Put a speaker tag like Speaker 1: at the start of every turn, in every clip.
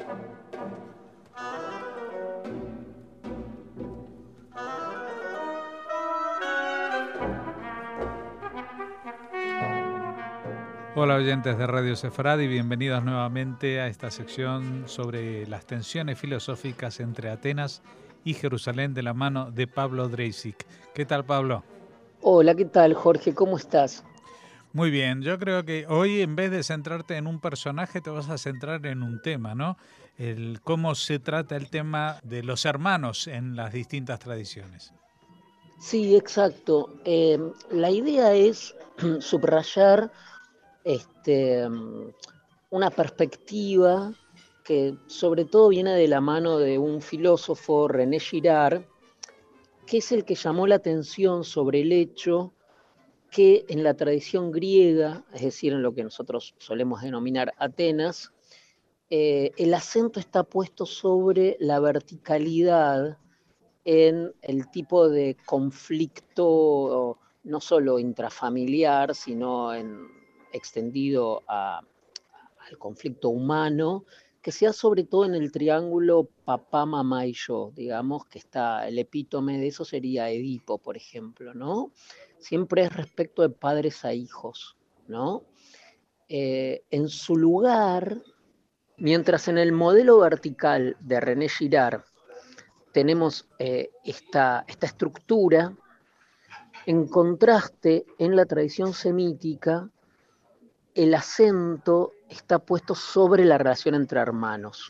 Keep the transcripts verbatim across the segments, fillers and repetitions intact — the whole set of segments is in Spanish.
Speaker 1: Hola oyentes de Radio Sefrad y bienvenidos nuevamente a esta sección sobre las tensiones filosóficas entre Atenas y Jerusalén de la mano de Pablo Dreisig. ¿Qué tal, Pablo?
Speaker 2: Hola, ¿qué tal, Jorge? ¿Cómo estás?
Speaker 1: Muy bien, yo creo que hoy en vez de centrarte en un personaje te vas a centrar en un tema, ¿no? El cómo se trata el tema de los hermanos en las distintas tradiciones.
Speaker 2: Sí, exacto. Eh, la idea es subrayar este, mm, una perspectiva que sobre todo viene de la mano de un filósofo, René Girard, que es el que llamó la atención sobre el hecho que en la tradición griega, es decir, en lo que nosotros solemos denominar Atenas, eh, el acento está puesto sobre la verticalidad en el tipo de conflicto no solo intrafamiliar, sino en, extendido a, al conflicto humano, que sea sobre todo en el triángulo papá, mamá y yo, digamos, que está, el epítome de eso sería Edipo, por ejemplo, ¿no? Siempre es respecto de padres a hijos, ¿no? Eh, en su lugar, mientras en el modelo vertical de René Girard tenemos eh, esta, esta estructura, en contraste, en la tradición semítica, el acento está puesto sobre la relación entre hermanos.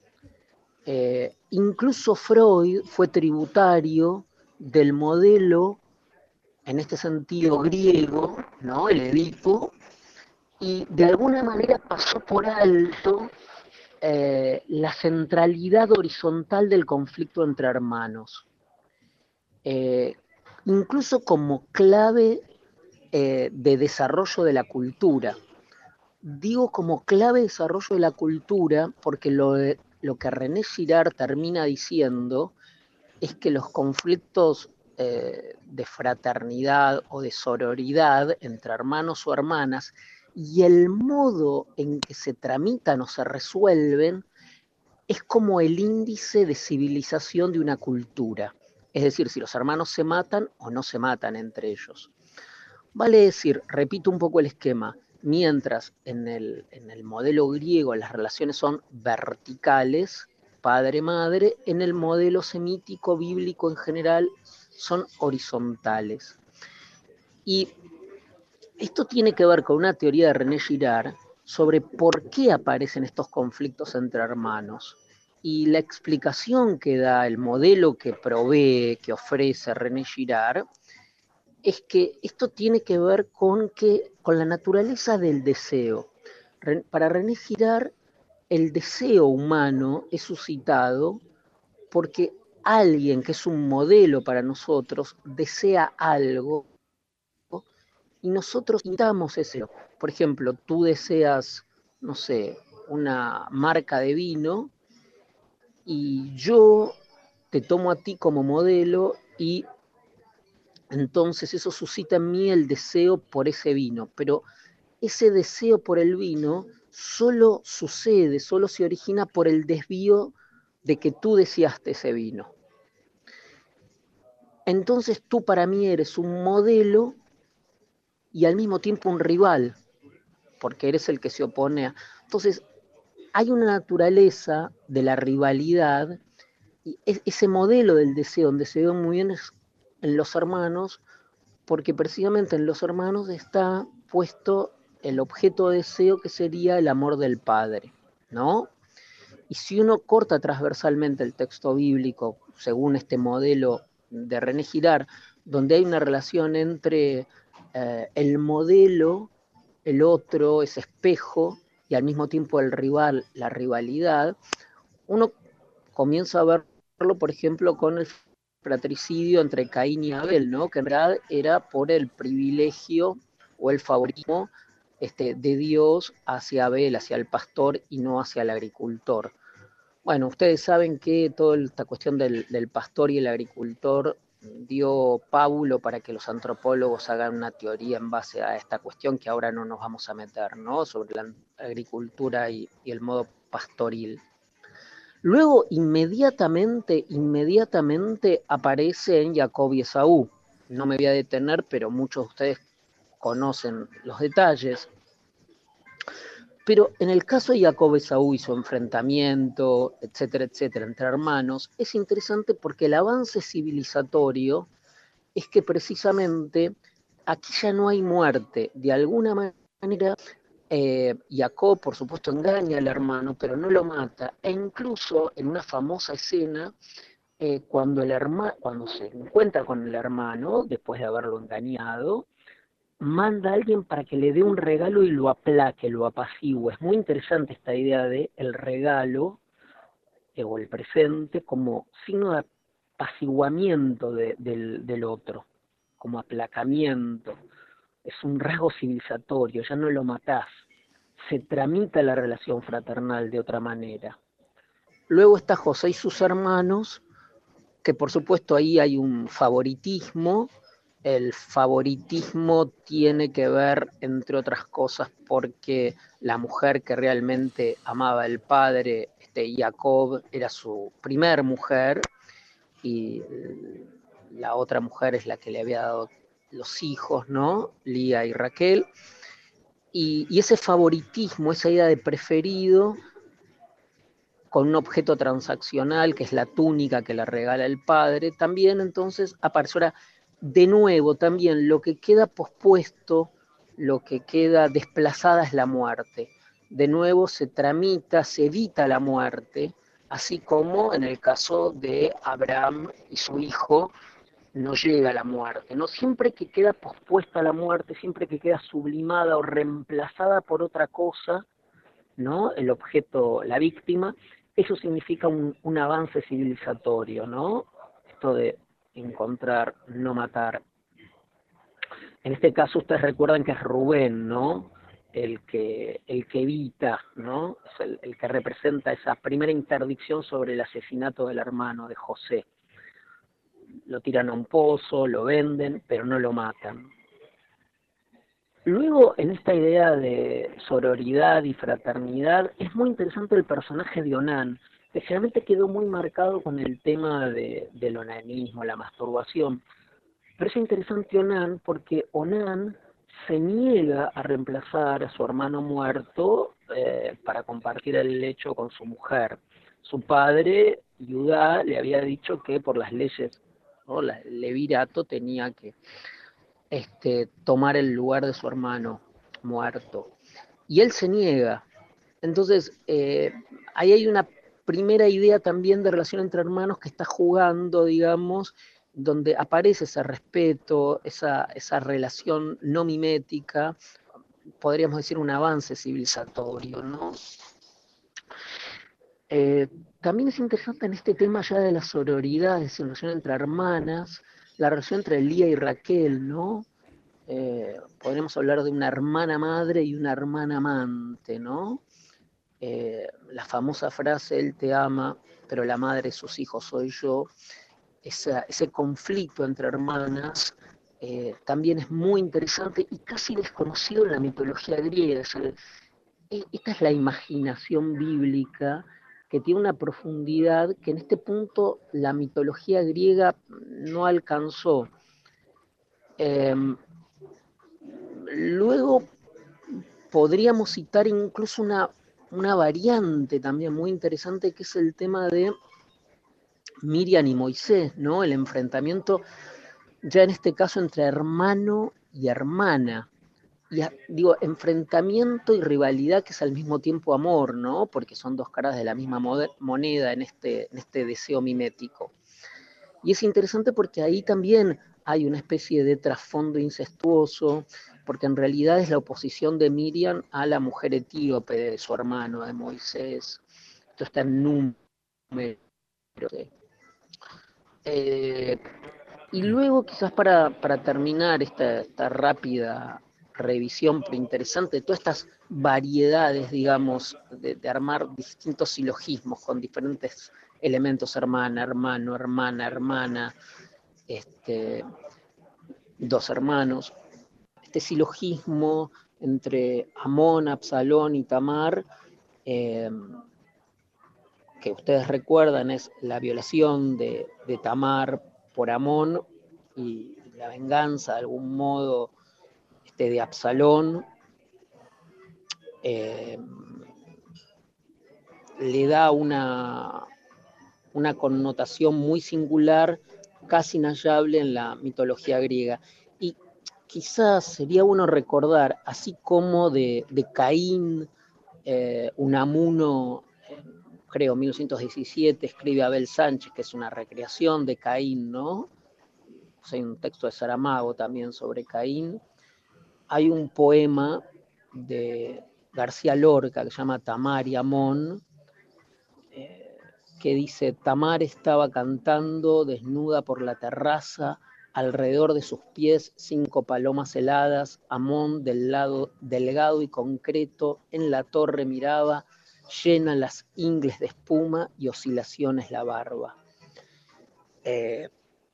Speaker 2: Eh, incluso Freud fue tributario del modelo, en este sentido griego, ¿no? El Edipo, y de alguna manera pasó por alto eh, la centralidad horizontal del conflicto entre hermanos. Eh, incluso como clave eh, de desarrollo de la cultura. Digo como clave de desarrollo de la cultura porque lo, de, lo que René Girard termina diciendo es que los conflictos eh, de fraternidad o de sororidad entre hermanos o hermanas y el modo en que se tramitan o se resuelven es como el índice de civilización de una cultura. Es decir, si los hermanos se matan o no se matan entre ellos. Vale decir, repito un poco el esquema, mientras en el, en el modelo griego las relaciones son verticales, padre-madre, en el modelo semítico bíblico en general son horizontales. Y esto tiene que ver con una teoría de René Girard sobre por qué aparecen estos conflictos entre hermanos. Y la explicación que da el modelo que provee, que ofrece René Girard, es que esto tiene que ver con, que, con la naturaleza del deseo. Para René Girard, el deseo humano es suscitado porque alguien que es un modelo para nosotros desea algo y nosotros imitamos ese. Por ejemplo, tú deseas, no sé, una marca de vino y yo te tomo a ti como modelo y entonces eso suscita en mí el deseo por ese vino, pero ese deseo por el vino solo sucede, solo se origina por el desvío de que tú deseaste ese vino. Entonces tú para mí eres un modelo y al mismo tiempo un rival, porque eres el que se opone a... Entonces hay una naturaleza de la rivalidad y ese modelo del deseo, donde se ve muy bien es en los hermanos, porque precisamente en los hermanos está puesto el objeto de deseo que sería el amor del padre, ¿no? Y si uno corta transversalmente el texto bíblico, según este modelo de René Girard, donde hay una relación entre eh, el modelo, el otro, ese espejo, y al mismo tiempo el rival, la rivalidad, uno comienza a verlo, por ejemplo, con el fratricidio entre Caín y Abel, ¿no? Que en realidad era por el privilegio o el favoritismo este, de Dios hacia Abel, hacia el pastor y no hacia el agricultor. Bueno, ustedes saben que toda esta cuestión del, del pastor y el agricultor dio pábulo para que los antropólogos hagan una teoría en base a esta cuestión que ahora no nos vamos a meter, ¿no? Sobre la agricultura y, y el modo pastoril. Luego, inmediatamente, inmediatamente aparecen Jacob y Esaú. No me voy a detener, pero muchos de ustedes conocen los detalles. Pero en el caso de Jacob y Esaú y su enfrentamiento, etcétera, etcétera, entre hermanos, es interesante porque el avance civilizatorio es que precisamente aquí ya no hay muerte. De alguna manera, eh, Jacob, por supuesto, engaña al hermano, pero no lo mata. E incluso en una famosa escena, eh, cuando, el herma, cuando se encuentra con el hermano, después de haberlo engañado, manda a alguien para que le dé un regalo y lo aplaque, lo apacigüe. Es muy interesante esta idea de el regalo eh, o el presente como signo de apaciguamiento de, del, del otro, como aplacamiento. Es un rasgo civilizatorio, ya no lo matás. Se tramita la relación fraternal de otra manera. Luego está José y sus hermanos, que por supuesto ahí hay un favoritismo. El favoritismo tiene que ver, entre otras cosas, porque la mujer que realmente amaba al padre, este Jacob, era su primer mujer, y la otra mujer es la que le había dado los hijos, ¿no? Lía y Raquel. Y, y ese favoritismo, esa idea de preferido, con un objeto transaccional, que es la túnica que le regala el padre, también entonces aparece ahora de nuevo también lo que queda pospuesto, lo que queda desplazada es la muerte. De nuevo se tramita, se evita la muerte, así como en el caso de Abraham y su hijo, no llega a la muerte, ¿no? Siempre que queda pospuesta la muerte, siempre que queda sublimada o reemplazada por otra cosa, ¿no? El objeto, la víctima, eso significa un, un avance civilizatorio, ¿no? Esto de encontrar, no matar. En este caso ustedes recuerdan que es Rubén, ¿no? El que, el que evita, ¿no? Es el, el que representa esa primera interdicción sobre el asesinato del hermano de José. Lo tiran a un pozo, lo venden, pero no lo matan. Luego, en esta idea de sororidad y fraternidad, es muy interesante el personaje de Onán, que generalmente quedó muy marcado con el tema de, del onanismo, la masturbación. Pero es interesante Onán porque Onán se niega a reemplazar a su hermano muerto eh, para compartir el lecho con su mujer. Su padre, Judá, le había dicho que por las leyes, ¿no? El levirato tenía que este, tomar el lugar de su hermano muerto. Y él se niega. Entonces, eh, ahí hay una primera idea también de relación entre hermanos que está jugando, digamos, donde aparece ese respeto, esa, esa relación no mimética, podríamos decir un avance civilizatorio, ¿no? Eh, también es interesante en este tema ya de la sororidad, de la relación entre hermanas, la relación entre Lía y Raquel, ¿no? Eh, podríamos hablar de una hermana madre y una hermana amante, ¿no? Eh, la famosa frase, él te ama, pero la madre de sus hijos soy yo, esa, ese conflicto entre hermanas eh, también es muy interesante y casi desconocido en la mitología griega. Es el, esta es la imaginación bíblica que tiene una profundidad que en este punto la mitología griega no alcanzó. Eh, luego podríamos citar incluso una, una variante también muy interesante que es el tema de Miriam y Moisés, ¿no? El enfrentamiento ya en este caso entre hermano y hermana. Y digo, enfrentamiento y rivalidad que es al mismo tiempo amor, ¿no? Porque son dos caras de la misma moneda en este, en este deseo mimético. Y es interesante porque ahí también hay una especie de trasfondo incestuoso, porque en realidad es la oposición de Miriam a la mujer etíope de su hermano, de Moisés. Esto está en número. Eh, y luego, quizás para, para terminar esta, esta rápida revisión, pero interesante, de todas estas variedades, digamos, de, de armar distintos silogismos con diferentes elementos, hermana, hermano, hermana, hermana, este, dos hermanos, este silogismo entre Amón, Absalón y Tamar, eh, que ustedes recuerdan es la violación de, de Tamar por Amón y la venganza de algún modo este, de Absalón, eh, le da una, una connotación muy singular, casi inhallable en la mitología griega. Y quizás sería bueno recordar, así como de, de Caín, eh, Unamuno, eh, creo, mil novecientos diecisiete, escribe Abel Sánchez, que es una recreación de Caín, ¿no? Pues hay un texto de Saramago también sobre Caín. Hay un poema de García Lorca que se llama Tamar y Amón, eh, que dice: Tamar estaba cantando desnuda por la terraza, alrededor de sus pies cinco palomas heladas, Amón del lado delgado y concreto en la torre miraba, llena las ingles de espuma y oscilaciones la barba. Eh,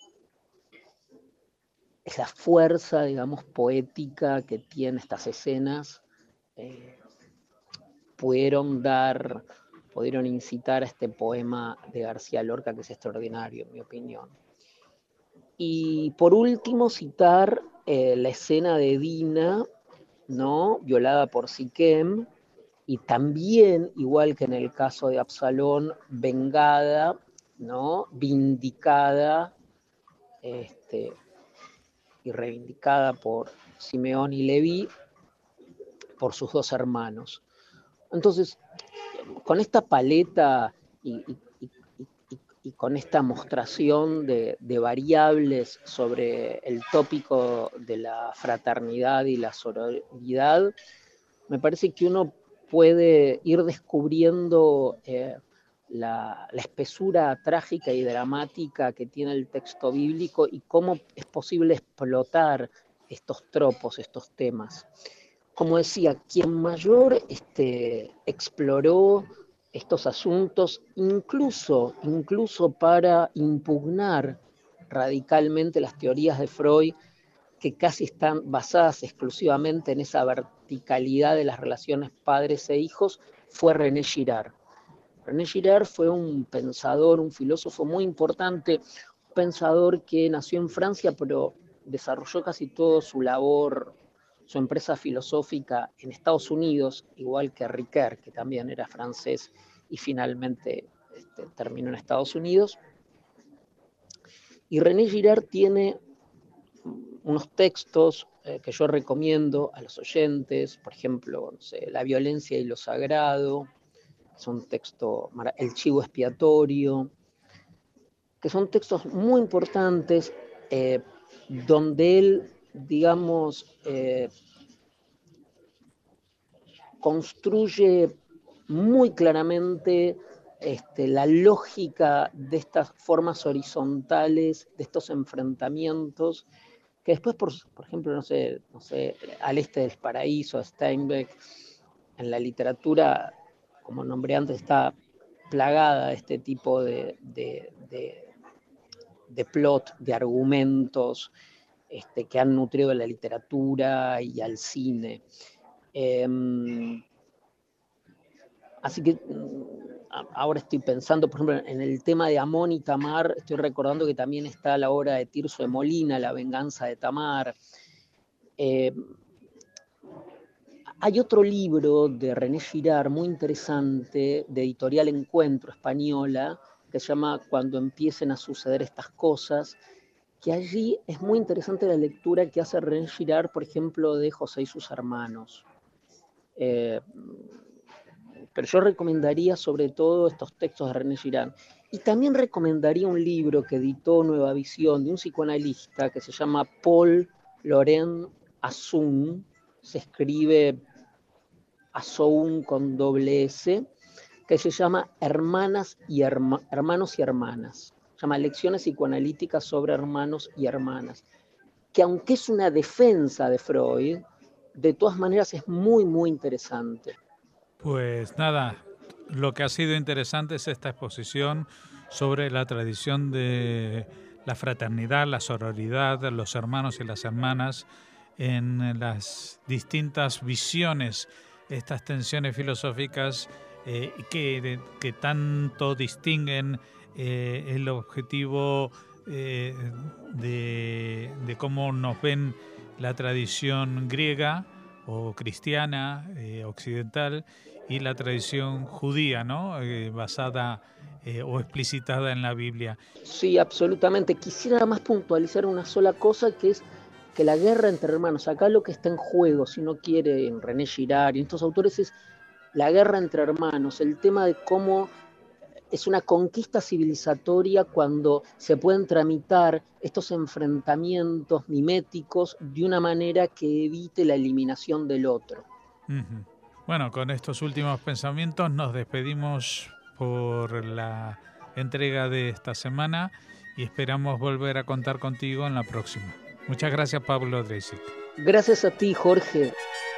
Speaker 2: es la fuerza, digamos, poética que tienen estas escenas, eh, pudieron dar, pudieron incitar a este poema de García Lorca, que es extraordinario, en mi opinión. Y por último, citar eh, la escena de Dina, ¿no? Violada por Siquem, y también, igual que en el caso de Absalón, vengada, ¿no? Vindicada, este, y reivindicada por Simeón y Leví, por sus dos hermanos. Entonces, con esta paleta y, y, y, y, y con esta mostración de, de variables sobre el tópico de la fraternidad y la sororidad, me parece que uno puede ir descubriendo eh, la, la espesura trágica y dramática que tiene el texto bíblico y cómo es posible explotar estos tropos, estos temas. Como decía, quien mayor este, exploró estos asuntos, incluso, incluso para impugnar radicalmente las teorías de Freud, que casi están basadas exclusivamente en esa verticalidad de las relaciones padres e hijos, fue René Girard. René Girard fue un pensador, un filósofo muy importante, un pensador que nació en Francia, pero desarrolló casi toda su labor, su empresa filosófica en Estados Unidos, igual que Ricoeur, que también era francés y finalmente este, terminó en Estados Unidos. Y René Girard tiene unos textos eh, que yo recomiendo a los oyentes, por ejemplo, no sé, La violencia y lo sagrado, es un texto, El chivo expiatorio, que son textos muy importantes, eh, donde él, digamos, eh, construye muy claramente este, la lógica de estas formas horizontales, de estos enfrentamientos, que después, por, por ejemplo, no sé, no sé, Al este del paraíso, Steinbeck, en la literatura, como nombré antes, está plagada de este tipo de, de, de, de plot, de argumentos este, que han nutrido a la literatura y al cine. Eh, así que ahora estoy pensando, por ejemplo, en el tema de Amón y Tamar, estoy recordando que también está la obra de Tirso de Molina, La venganza de Tamar. Eh, hay otro libro de René Girard muy interesante, de editorial Encuentro española, que se llama Cuando empiecen a suceder estas cosas, que allí es muy interesante la lectura que hace René Girard, por ejemplo, de José y sus hermanos. Eh, pero yo recomendaría sobre todo estos textos de René Girard. Y también recomendaría un libro que editó Nueva Visión de un psicoanalista que se llama Paul Laurent Assun, se escribe Assoun con doble S, que se llama Hermanas y Herma, Hermanos y Hermanas. Se llama Lecciones psicoanalíticas sobre hermanos y hermanas. Que aunque es una defensa de Freud, de todas maneras es muy, muy interesante.
Speaker 1: Pues nada, lo que ha sido interesante es esta exposición sobre la tradición de la fraternidad, la sororidad, los hermanos y las hermanas en las distintas visiones, estas tensiones filosóficas eh, que, que tanto distinguen eh, el objetivo eh, de, de cómo nos ven la tradición griega o cristiana, eh, occidental, y la tradición judía, ¿no? Eh, basada eh, o explicitada en la Biblia.
Speaker 2: Sí, absolutamente. Quisiera más puntualizar una sola cosa, que es que la guerra entre hermanos, acá lo que está en juego, si no quiere René Girard y estos autores, es la guerra entre hermanos, el tema de cómo es una conquista civilizatoria cuando se pueden tramitar estos enfrentamientos miméticos de una manera que evite la eliminación del otro.
Speaker 1: Uh-huh. Bueno, con estos últimos pensamientos nos despedimos por la entrega de esta semana y esperamos volver a contar contigo en la próxima. Muchas gracias, Pablo Dreisic.
Speaker 2: Gracias a ti, Jorge.